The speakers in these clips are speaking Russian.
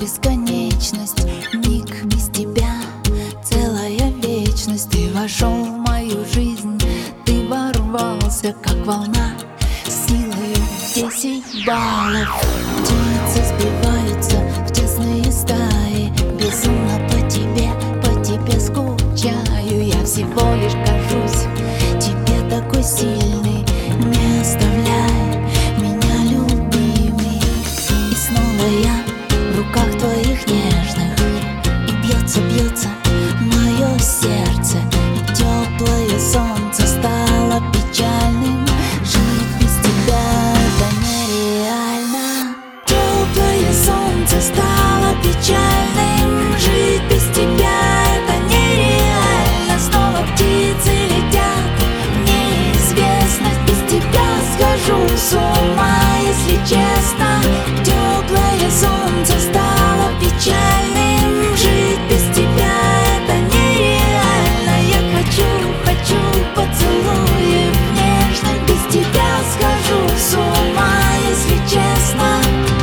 бесконечность. Миг без тебя, целая вечность. Ты вошел в мою жизнь, ты ворвался, как волна, силою 10 баллов. Птицы сбиваются в тесные стаи, безумно по тебе скучаю. Я всего лишь кажусь тебе такой сильный. Не оставляй меня, любимый. И снова я в руках твоих нежных, и бьется мое сердце, и теплое солнце стало печальным. Жить без тебя это нереально. Теплое солнце стало печальным. Жить без тебя это нереально. Снова птицы летят в неизвестность. Без тебя схожу с ума, если честно. Теплое солнце стало печальным. Жить без тебя это нереально. Я хочу поцелуев нежных. Без тебя схожу с ума, если честно.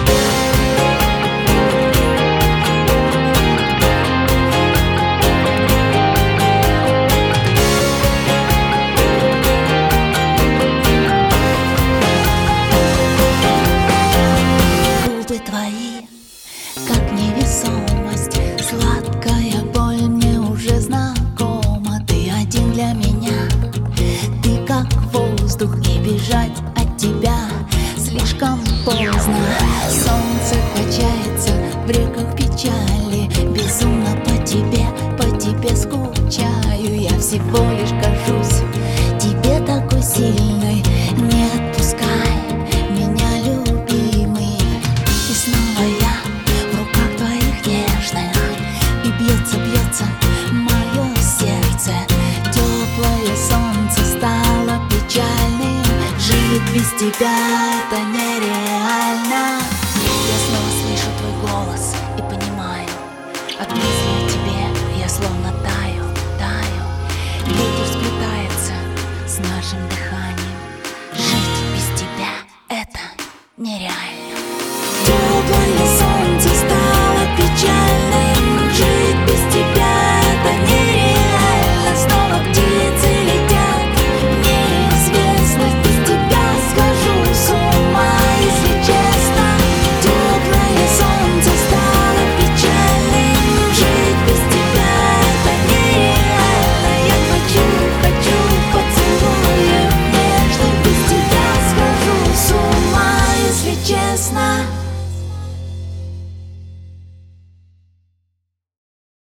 Губы твои, как невесомость, сладкая боль мне уже знакома. Ты один для меня, ты как воздух, и бежать от тебя слишком поздно. Солнце качается в реках печали, безумно по тебе скучаю. Я всего лишь кажусь тебе такой сильной. Не отпускай меня, любимый. И снова я в руках твоих нежных, и бьется мое сердце. Теплое солнце стало печальным. Жить без тебя это нереально.